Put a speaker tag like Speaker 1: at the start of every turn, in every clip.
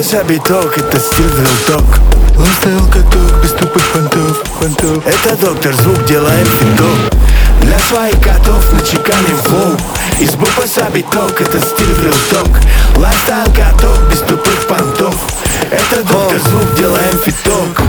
Speaker 1: бибас обиток, это стиль дрилток. Он стоял каток, без тупых понтов. Это доктор звук, делаем финток. Для своих котов начеканим флоу. Из бибаса обиток, это стиль дрилток. Лайфстайл каток, без тупых понтов. Это доктор звук, делаем фиток.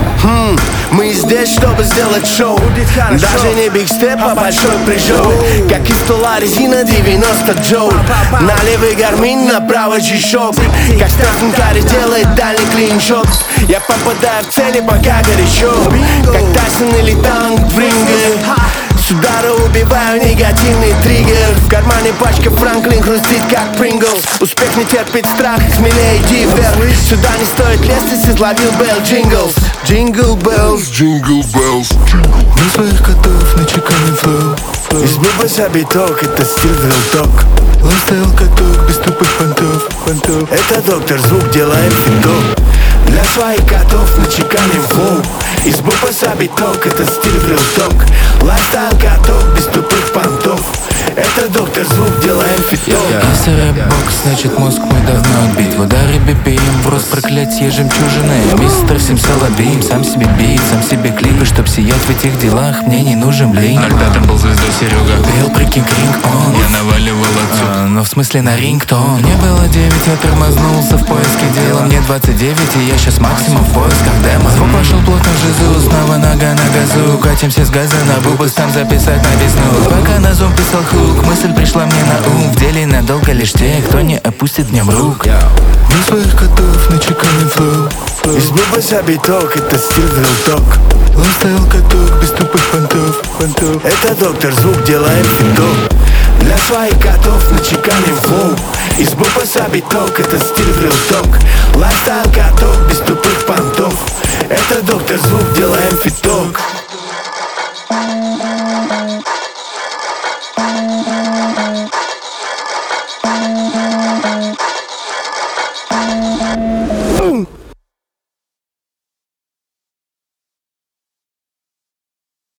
Speaker 1: Мы здесь, чтобы сделать шоу. Даже не биг степ, а большой прыжок. Как из стола резина 90 джоу. На левый гармин, направо G-Shock. Как Стефан Карри делает дальний клиншот. Я попадаю в цели, пока горячо. Как Тайсон или танк в ринге. С удара убиваю негативный триггер. В кармане пачка Франклин хрустит как Принглс. Успех не терпит страх, смелее иди вверх. Сюда не стоит лезть, если словил Белл Джинглс. Джингл Беллс, Джингл Беллс. На своих котов начеканим флоу. Из бибаса биток, это стиль дрилток. Он стоял каток, без тупых понтов. Это доктор звук, делаем финток. Для своих котов начеканим флоу. Из бибаса биток, это стиль дрилток. Лайфстайл каток, без тупых понтов. Это доктор звук, делаем фиток.
Speaker 2: Если рэп-бокс, значит мозг мой давно отбит. В ударе BPM, в рост проклятие жемчужины. Мистер Симсалабим, сам себе бит, сам себе клипы. Чтоб сиять в этих делах, мне не нужен блин.
Speaker 3: Когда там был звездой Серега,
Speaker 2: пел прикинг ринг-он.
Speaker 3: я наваливал отцу.
Speaker 2: Но в смысле на рингтон. Мне было 9, я тормознулся в поиске дела. Мне 29, и я сейчас максимум в поисках демо. Звук пошел плотно в жизу, снова нога на газу. Катимся с газа на бубас, там записать на весну. Пока на зум писал хук, мысль пришла мне на ум. В деле надолго лишь те, кто не опустит днем рук.
Speaker 1: На своих котов начеканим флоу. Из бибаса биток, это стиль дрилток. Он стоял каток, без тупых понтов. Это доктор звук, делаем финток. Для своих котов начеканим флоу. Из бибаса биток, это стиль дрилток. Лайфстайл каток, без тупых понтов. Это доктор звук, делаем фиток.